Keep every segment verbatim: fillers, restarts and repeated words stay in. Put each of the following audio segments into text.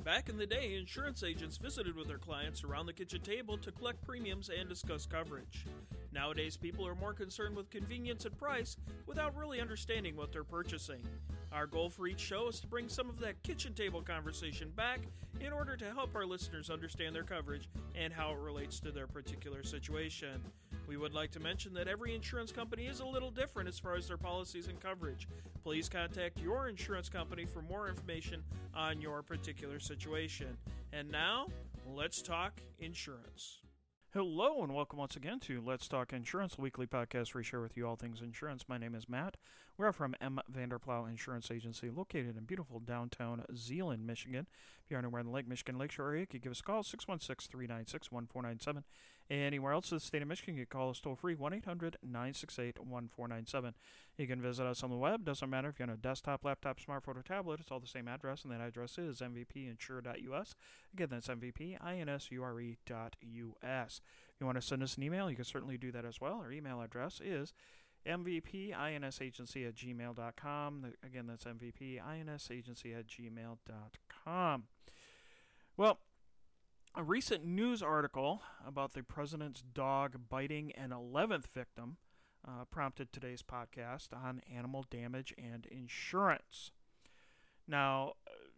Back in the day, insurance agents visited with their clients around the kitchen table to collect premiums and discuss coverage. Nowadays, people are more concerned with convenience and price without really understanding what they're purchasing. Our goal for each show is to bring some of that kitchen table conversation back in order to help our listeners understand their coverage and how it relates to their particular situation. We would like to mention that every insurance company is a little different as far as their policies and coverage. Please contact your insurance company for more information on your particular situation. And now, let's talk insurance. Hello and welcome once again to Let's Talk Insurance, a weekly podcast where we share with you all things insurance. My name is Matt. We're from M. Vanderplow Insurance Agency, located in beautiful downtown Zeeland, Michigan. If you're anywhere in the Lake Michigan Lakeshore area, you can give us a call, six one six, three nine six, one four nine seven. Anywhere else in the state of Michigan, you can call us toll-free, one eight hundred, nine six eight, one four nine seven. You can visit us on the web. Doesn't matter if you're on a desktop, laptop, smartphone, or tablet. It's all the same address, and that address is m v p insure dot u s. Again, that's m v p insure dot u s. If you want to send us an email, you can certainly do that as well. Our email address is m v p insagency at gmail dot com. Again, that's m v p insagency at gmail dot com. Well, a recent news article about the president's dog biting an eleventh victim uh, prompted today's podcast on animal damage and insurance. Now,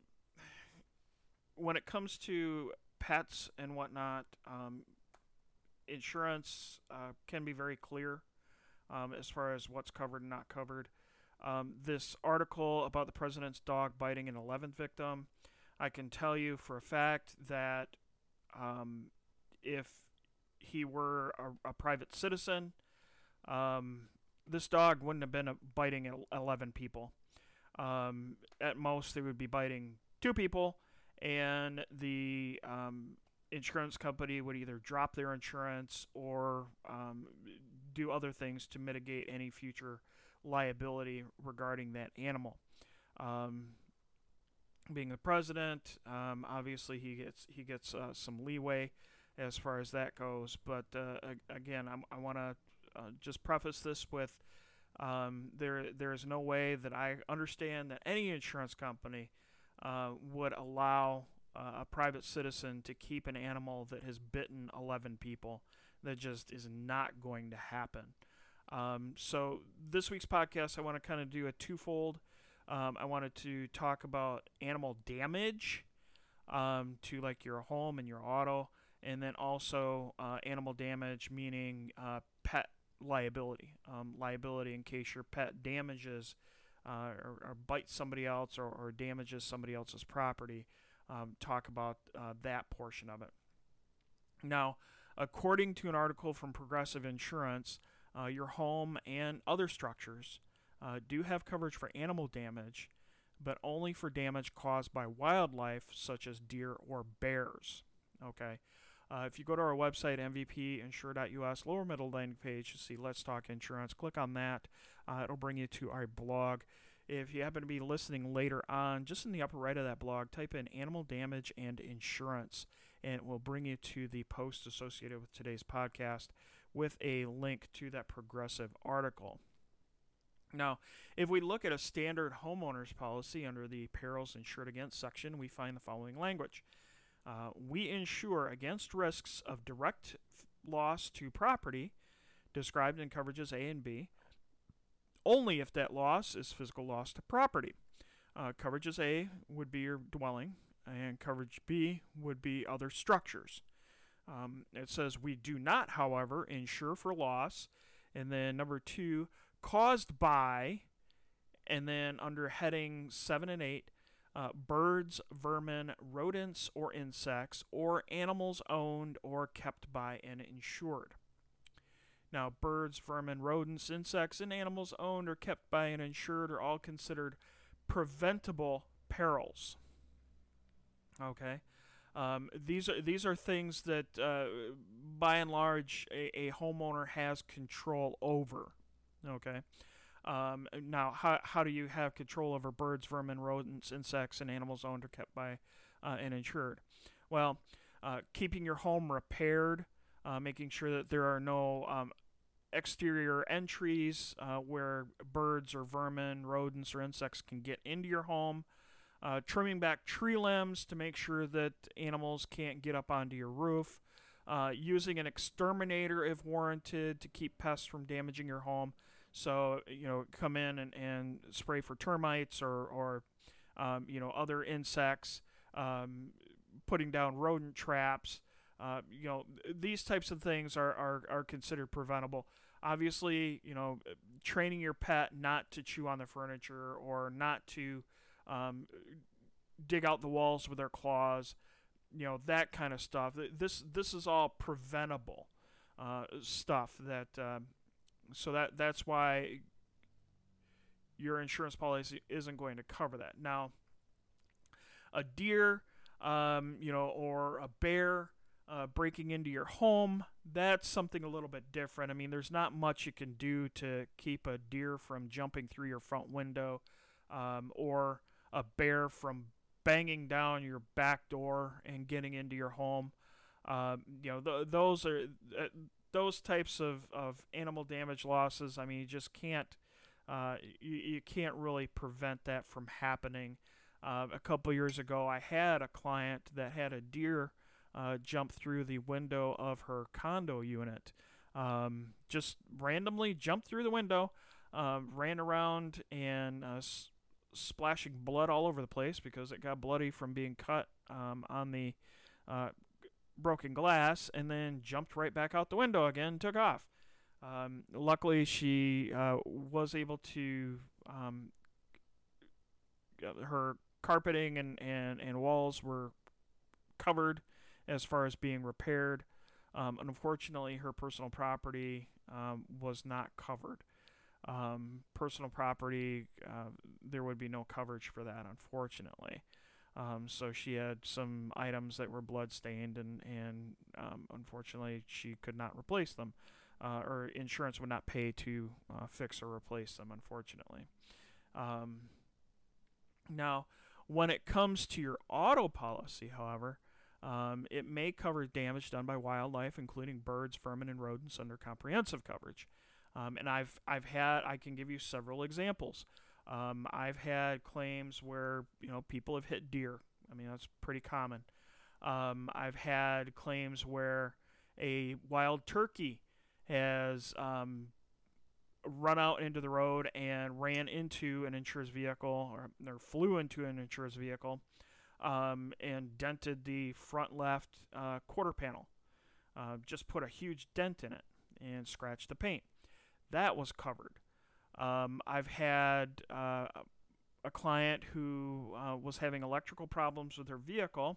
when it comes to pets and whatnot, um, insurance uh, can be very clear um, as far as what's covered and not covered. Um, this article about the president's dog biting an eleventh victim, I can tell you for a fact that um, if he were a, a private citizen, um, this dog wouldn't have been biting eleven people. Um, at most, they would be biting two people, and the um, insurance company would either drop their insurance or um, do other things to mitigate any future liability regarding that animal. Um, being the president, um, obviously he gets he gets uh, some leeway as far as that goes. But uh, again, I'm, I want to uh, just preface this with um, there there is no way that I understand that any insurance company uh, would allow Uh, a private citizen to keep an animal that has bitten eleven people. That just is not going to happen. Um, so this week's podcast, I want to kind of do a twofold. Um, I wanted to talk about animal damage um, to like your home and your auto, and then also uh, animal damage, meaning uh, pet liability. Um, liability in case your pet damages uh, or, or bites somebody else or, or damages somebody else's property. Um, talk about uh, that portion of it. Now, according to an article from Progressive Insurance, uh, your home and other structures uh, do have coverage for animal damage, but only for damage caused by wildlife such as deer or bears. Okay. Uh, if you go to our website, m v p insure dot u s, lower middle landing page, you see Let's Talk Insurance. Click on that. Uh, it'll bring you to our blog. If you happen to be listening later on, just in the upper right of that blog, type in animal damage and insurance, and it will bring you to the post associated with today's podcast with a link to that Progressive article. Now, if we look at a standard homeowner's policy under the Perils Insured Against section, we find the following language. Uh, we insure against risks of direct loss to property described in coverages A and B, only if that loss is physical loss to property. Uh, coverages A would be your dwelling, and coverage B would be other structures. Um, it says we do not, however, insure for loss, and then number two, caused by, and then under heading seven and eight, Uh, birds, vermin, rodents, or insects, or animals owned or kept by an insured. Now, birds, vermin, rodents, insects, and animals owned or kept by an insured are all considered preventable perils. Okay, um, these are these are things that, uh, by and large, a, a homeowner has control over. Okay. Um, now, how how do you have control over birds, vermin, rodents, insects, and animals owned or kept by uh, an insured? Well, uh, keeping your home repaired, uh, making sure that there are no um, exterior entries uh, where birds or vermin, rodents, or insects can get into your home. uh, trimming back tree limbs to make sure that animals can't get up onto your roof, uh, using an exterminator if warranted to keep pests from damaging your home. So, you know, come in and, and spray for termites or, or um, you know, other insects, um, putting down rodent traps. Uh, you know, these types of things are, are, are considered preventable. Obviously, you know, training your pet not to chew on the furniture or not to um, dig out the walls with their claws, you know, that kind of stuff. This this is all preventable uh, stuff. That uh, so that that's why your insurance policy isn't going to cover that. Now, a deer, um, you know, or a bear uh, breaking into your home, that's something a little bit different. I mean, there's not much you can do to keep a deer from jumping through your front window, um, or a bear from banging down your back door and getting into your home. Um, you know, th- those are uh, those types of, of animal damage losses. I mean, you just can't uh, you, you can't really prevent that from happening. Uh, a couple years ago, I had a client that had a deer uh, jump through the window of her condo unit. Um, just randomly jumped through the window, uh, ran around and uh, s- splashing blood all over the place because it got bloody from being cut um, on the uh, broken glass, and then jumped right back out the window again and took off. Um, luckily, she uh, was able to, um, her carpeting and, and, and walls were covered as far as being repaired. Um, unfortunately, her personal property um, was not covered. Um, personal property, uh, there would be no coverage for that, unfortunately. Um, so she had some items that were blood-stained, and, and um, unfortunately, she could not replace them. Uh, or insurance would not pay to uh, fix or replace them, unfortunately. Um, now, when it comes to your auto policy, however, um, it may cover damage done by wildlife, including birds, vermin, and rodents, under comprehensive coverage. Um, and I've I've had I can give you several examples. Um, I've had claims where you know people have hit deer. I mean, that's pretty common. Um, I've had claims where a wild turkey has um, run out into the road and ran into an insurance vehicle, or, or flew into an insurance vehicle, um, and dented the front left uh, quarter panel. Uh, just put a huge dent in it and scratched the paint. That was covered. Um, I've had uh, a client who uh, was having electrical problems with her vehicle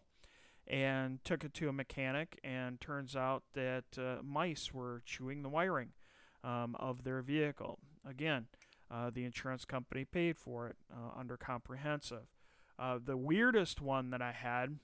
and took it to a mechanic, and turns out that uh, mice were chewing the wiring um, of their vehicle. Again, uh, the insurance company paid for it uh, under comprehensive. Uh, the weirdest one that I had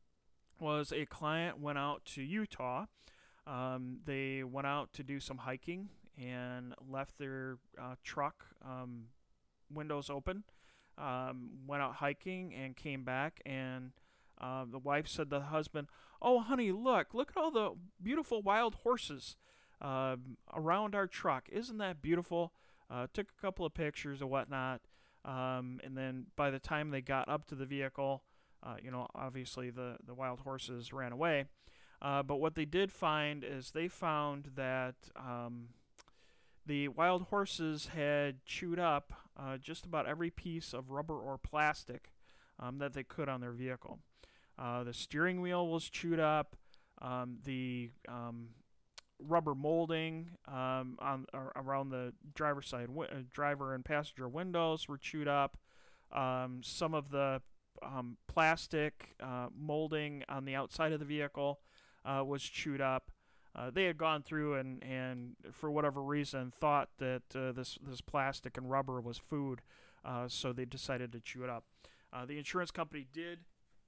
was a client went out to Utah. Um, they went out to do some hiking and left their uh, truck um, windows open. Um, went out hiking and came back, and uh, the wife said to the husband, "Oh, honey, look, look at all the beautiful wild horses uh, around our truck. Isn't that beautiful?" Uh, took a couple of pictures and whatnot, um, and then by the time they got up to the vehicle, uh, you know, obviously the, the wild horses ran away. Uh, but what they did find is they found that um, the wild horses had chewed up uh, just about every piece of rubber or plastic um, that they could on their vehicle. Uh, the steering wheel was chewed up. Um, the um, rubber molding um, on or around the driver's side, wi- uh, driver and passenger windows were chewed up. Um, some of the um, plastic uh, molding on the outside of the vehicle uh, was chewed up. Uh, they had gone through and, and for whatever reason thought that uh, this this plastic and rubber was food, uh, so they decided to chew it up. Uh, the insurance company did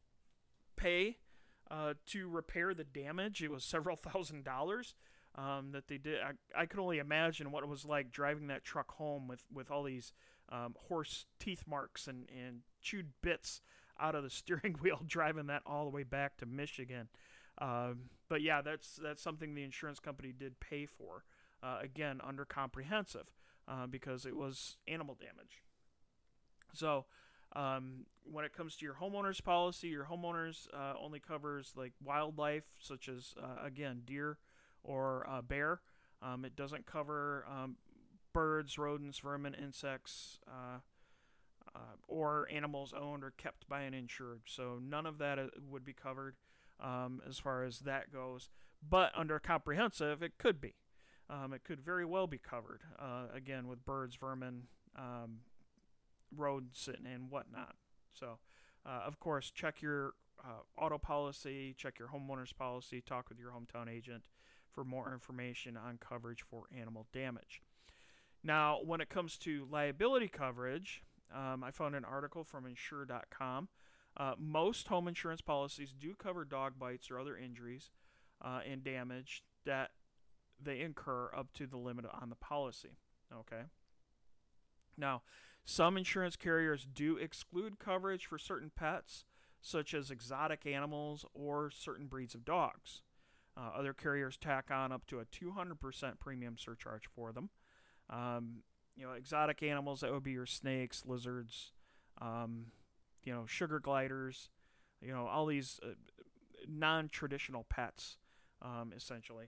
pay uh, to repair the damage. It was several thousand dollars um, that they did. I, I could only imagine what it was like driving that truck home with, with all these um, horse teeth marks and, and chewed bits out of the steering wheel, driving that all the way back to Michigan. Um, but yeah, that's that's something the insurance company did pay for, uh, again, under comprehensive, uh, because it was animal damage. So Um, when it comes to your homeowner's policy, your homeowner's uh, only covers like wildlife, such as uh, again deer or uh, bear. Um, it doesn't cover um, birds, rodents, vermin, insects, uh, uh, or animals owned or kept by an insured. So none of that uh, would be covered um, as far as that goes. But under comprehensive, it could be. Um, it could very well be covered. Uh, again, with birds, vermin, um, rodents, and, and whatnot. So, uh, of course, check your uh, auto policy, check your homeowner's policy, talk with your hometown agent for more information on coverage for animal damage. Now, when it comes to liability coverage, um, I found an article from insure dot com. Uh, most home insurance policies do cover dog bites or other injuries uh, and damage that they incur up to the limit on the policy. Okay. Now, some insurance carriers do exclude coverage for certain pets, such as exotic animals or certain breeds of dogs. Uh, other carriers tack on up to a two hundred percent premium surcharge for them. Um, you know, exotic animals, that would be your snakes, lizards, um, you know, sugar gliders, you know, all these uh, non-traditional pets, um, essentially.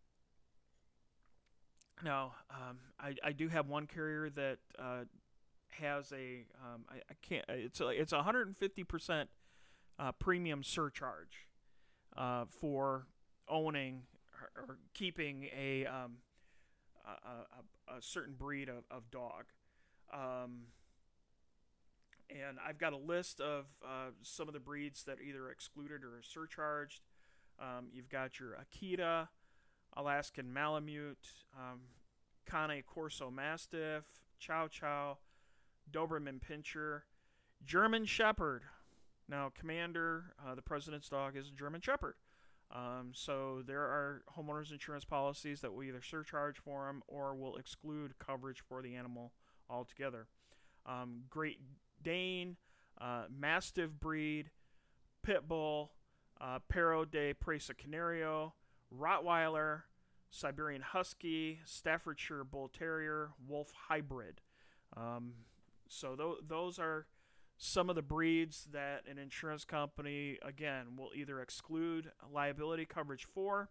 Now, um, I, I do have one carrier that uh, has a um, I, I can't it's a, it's a one hundred fifty percent uh, premium surcharge uh, for owning or, or keeping a, um, a, a, a certain breed of, of dog. Um, and I've got a list of uh, some of the breeds that are either excluded or surcharged. Um, you've got your Akita, Alaskan Malamute, um, Cane Corso Mastiff, Chow Chow, Doberman Pinscher, German Shepherd. Now, Commander, uh, the president's dog, is a German Shepherd. Um, so there are homeowners insurance policies that will either surcharge for them or will exclude coverage for the animal altogether. Um, Great Dane, uh, Mastiff breed, Pit Bull, uh, Perro de Presa Canario, Rottweiler, Siberian Husky, Staffordshire Bull Terrier, Wolf Hybrid. Um, so th- those are some of the breeds that an insurance company, again, will either exclude liability coverage for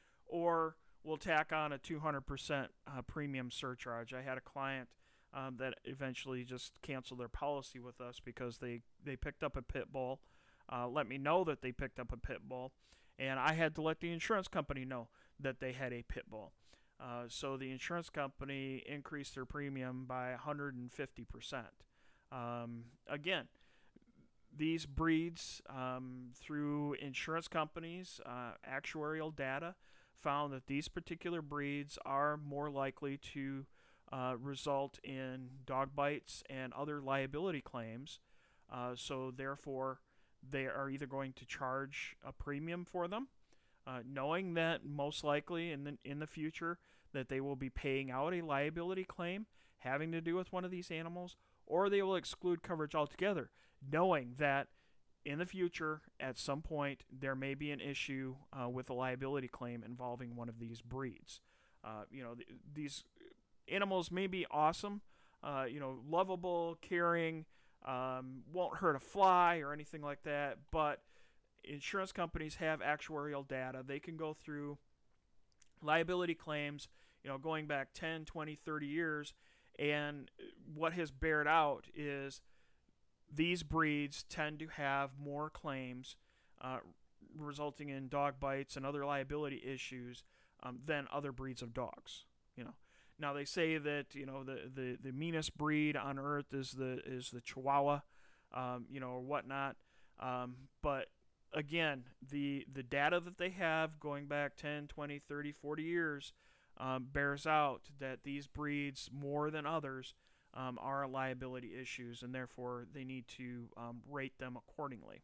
or will tack on a two hundred percent uh, premium surcharge. I had a client um, that eventually just canceled their policy with us because they, they picked up a pit bull, uh, let me know that they picked up a pit bull, and I had to let the insurance company know that they had a pit bull. Uh, so the insurance company increased their premium by one hundred fifty percent. Um, again, these breeds, um, through insurance companies, uh, actuarial data found that these particular breeds are more likely to uh, result in dog bites and other liability claims. Uh, so therefore, they are either going to charge a premium for them, uh, knowing that most likely in the in the future that they will be paying out a liability claim having to do with one of these animals, or they will exclude coverage altogether, knowing that in the future, at some point, there may be an issue uh, with a liability claim involving one of these breeds. Uh, you know, th- these animals may be awesome, uh, you know, lovable, caring, um, won't hurt a fly or anything like that, but insurance companies have actuarial data. They can go through liability claims, you know, going back ten, twenty, thirty years, and what has bared out is these breeds tend to have more claims uh, resulting in dog bites and other liability issues um, than other breeds of dogs. You know, now they say that you know the, the, the meanest breed on earth is the is the Chihuahua, um, you know, or whatnot. Um, but again, the the data that they have going back ten, twenty, thirty, forty years um, bears out that these breeds, more than others, um, are liability issues, and therefore they need to um, rate them accordingly.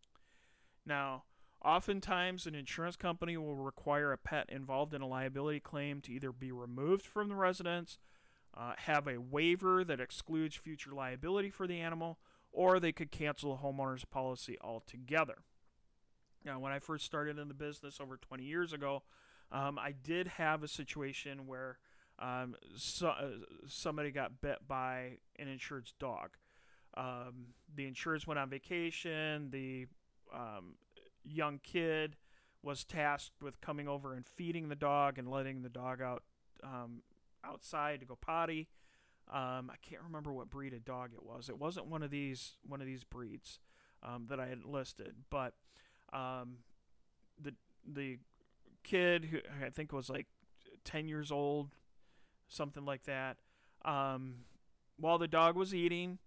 Now, oftentimes an insurance company will require a pet involved in a liability claim to either be removed from the residence, uh, have a waiver that excludes future liability for the animal, or they could cancel a homeowner's policy altogether. Now, when I first started in the business over twenty years ago, um, I did have a situation where um, so, uh, somebody got bit by an insured's dog. Um, the insurers went on vacation. The um, young kid was tasked with coming over and feeding the dog and letting the dog out um, outside to go potty. Um, I can't remember what breed of dog it was. It wasn't one of these one of these breeds um, that I had listed, but um, the the kid who I think was like ten years old, something like that. Um, while the dog was eating,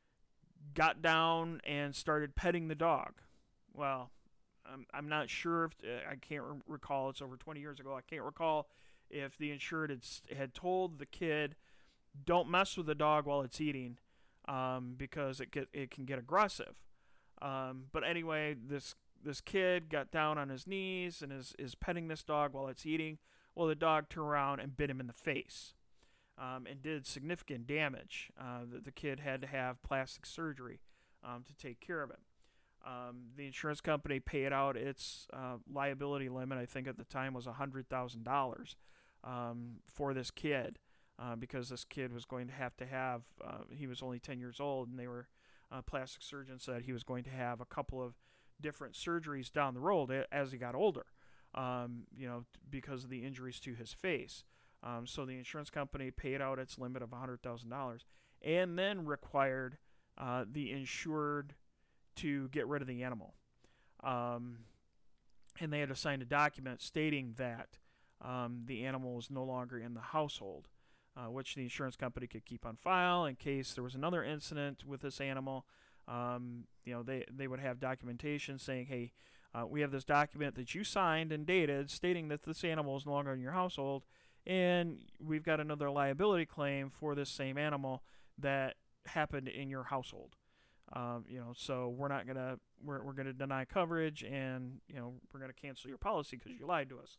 got down and started petting the dog. Well, I'm I'm not sure if uh, I can't re- recall. It's over twenty years ago. I can't recall if the insured had had told the kid, "Don't mess with the dog while it's eating," um, because it get it can get aggressive. Um, but anyway, this this kid got down on his knees and is is petting this dog while it's eating. Well, the dog turned around and bit him in the face, um, and did significant damage. Uh, the, the kid had to have plastic surgery um, to take care of it. Um, the insurance company paid out its uh, liability limit. I think at the time was a hundred thousand dollars um, for this kid, uh, because this kid was going to have to have. Uh, he was only ten years old, and they were uh, plastic surgeons said he was going to have a couple of different surgeries down the road as he got older. Um, you know, because of the injuries to his face. Um, so the insurance company paid out its limit of a hundred thousand dollars, and then required uh, the insured to get rid of the animal. Um, and they had to sign a document stating that um, the animal was no longer in the household, uh, which the insurance company could keep on file in case there was another incident with this animal. Um, you know, they, they would have documentation saying, hey, uh, we have this document that you signed and dated stating that this animal is no longer in your household, and we've got another liability claim for this same animal that happened in your household. Um, you know, so we're not gonna we're we're gonna deny coverage, and you know we're gonna cancel your policy because you lied to us.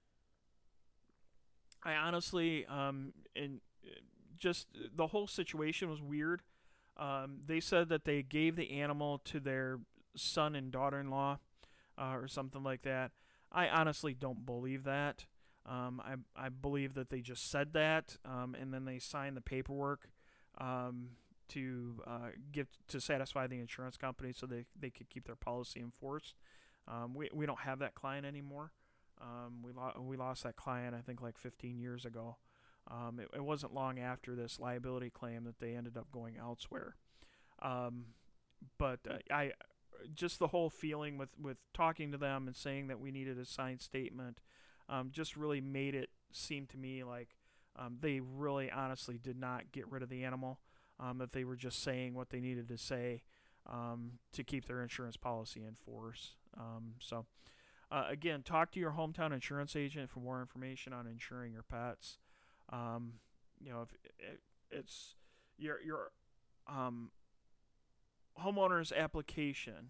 I honestly, um, and just the whole situation was weird. Um, they said that they gave the animal to their son and daughter-in-law, uh, or something like that. I honestly don't believe that. Um, I I believe that they just said that, um, and then they signed the paperwork. Um, to uh, give to satisfy the insurance company so they, they could keep their policy in force. Um, we we don't have that client anymore. Um, we lo- we lost that client I think like fifteen years ago. Um, it, it wasn't long after this liability claim that they ended up going elsewhere. Um, but uh, I just the whole feeling with, with talking to them and saying that we needed a signed statement um, just really made it seem to me like um, they really honestly did not get rid of the animal. Um, that they were just saying what they needed to say um, to keep their insurance policy in force. Um, so, uh, again, talk to your hometown insurance agent for more information on insuring your pets. Um, you know, if it, it's your your um, homeowner's application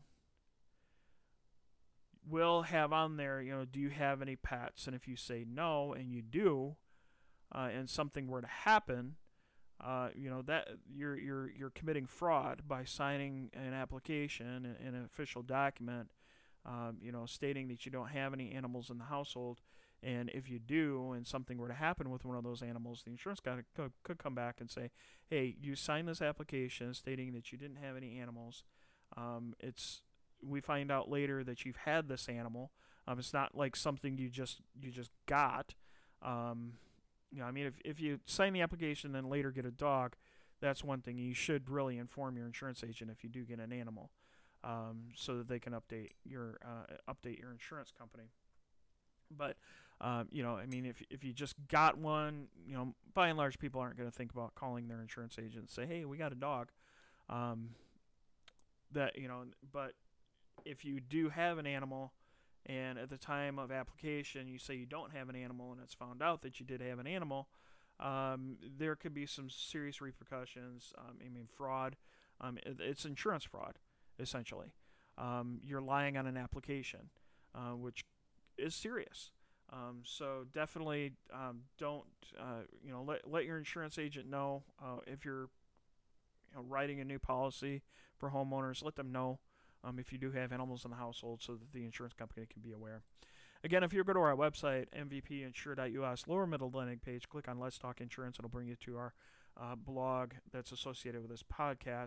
will have on there, you know, do you have any pets? And if you say no, and you do, uh, and something were to happen, Uh, you know that you're you're you're committing fraud by signing an application, an, an official document, um, you know, stating that you don't have any animals in the household, and if you do, and something were to happen with one of those animals, the insurance guy could, could come back and say, "Hey, you signed this application stating that you didn't have any animals. Um, it's we find out later that you've had this animal. Um, it's not like something you just you just got." Um, You know, I mean, if, if you sign the application and then later get a dog, that's one thing. You should really inform your insurance agent if you do get an animal, um, so that they can update your uh, update your insurance company. But um, you know, I mean, if if you just got one, you know, by and large, people aren't going to think about calling their insurance agent and say, "Hey, we got a dog." Um, that you know, but if you do have an animal, and at the time of application you say you don't have an animal and it's found out that you did have an animal, um, there could be some serious repercussions. Um, I mean, fraud. Um, it, it's insurance fraud, essentially. Um, you're lying on an application, uh, which is serious. Um, so definitely um, don't, uh, you know, let, let your insurance agent know uh, if you're you know, writing a new policy for homeowners. Let them know Um, if you do have animals in the household so that the insurance company can be aware. Again, if you go to our website, m v p insure dot u s, lower middle landing page, click on Let's Talk Insurance. It'll bring you to our uh, blog that's associated with this podcast.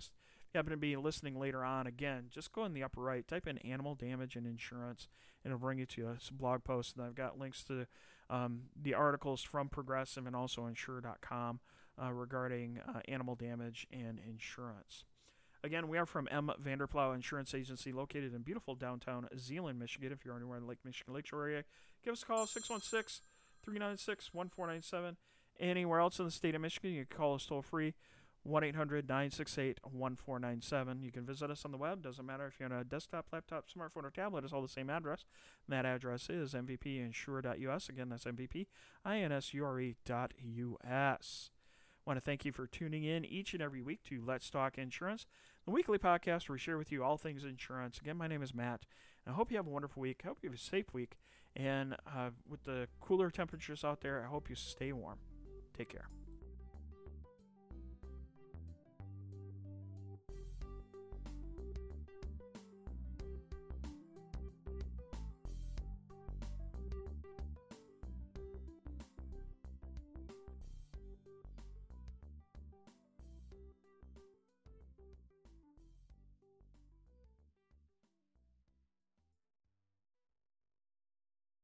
you happen to be listening later on, again, just go in the upper right, type in animal damage and insurance, and it'll bring you to a blog post. And I've got links to um, the articles from Progressive and also insure dot com uh, regarding uh, animal damage and insurance. Again, we are from M. Vanderplow Insurance Agency, located in beautiful downtown Zeeland, Michigan. If you're anywhere in the Lake Michigan Lakeshore area, give us a call, six one six, three nine six, one four nine seven. Anywhere else in the state of Michigan, you can call us toll-free, one eight hundred, nine six eight, one four nine seven. You can visit us on the web. Doesn't matter if you're on a desktop, laptop, smartphone, or tablet. It's all the same address. And that address is m v p insure dot u s. Again, that's m v p insure dot u s. I want to thank you for tuning in each and every week to Let's Talk Insurance, the weekly podcast where we share with you all things insurance. Again, my name is Matt. I hope you have a wonderful week. I hope you have a safe week. And uh, with the cooler temperatures out there, I hope you stay warm. Take care.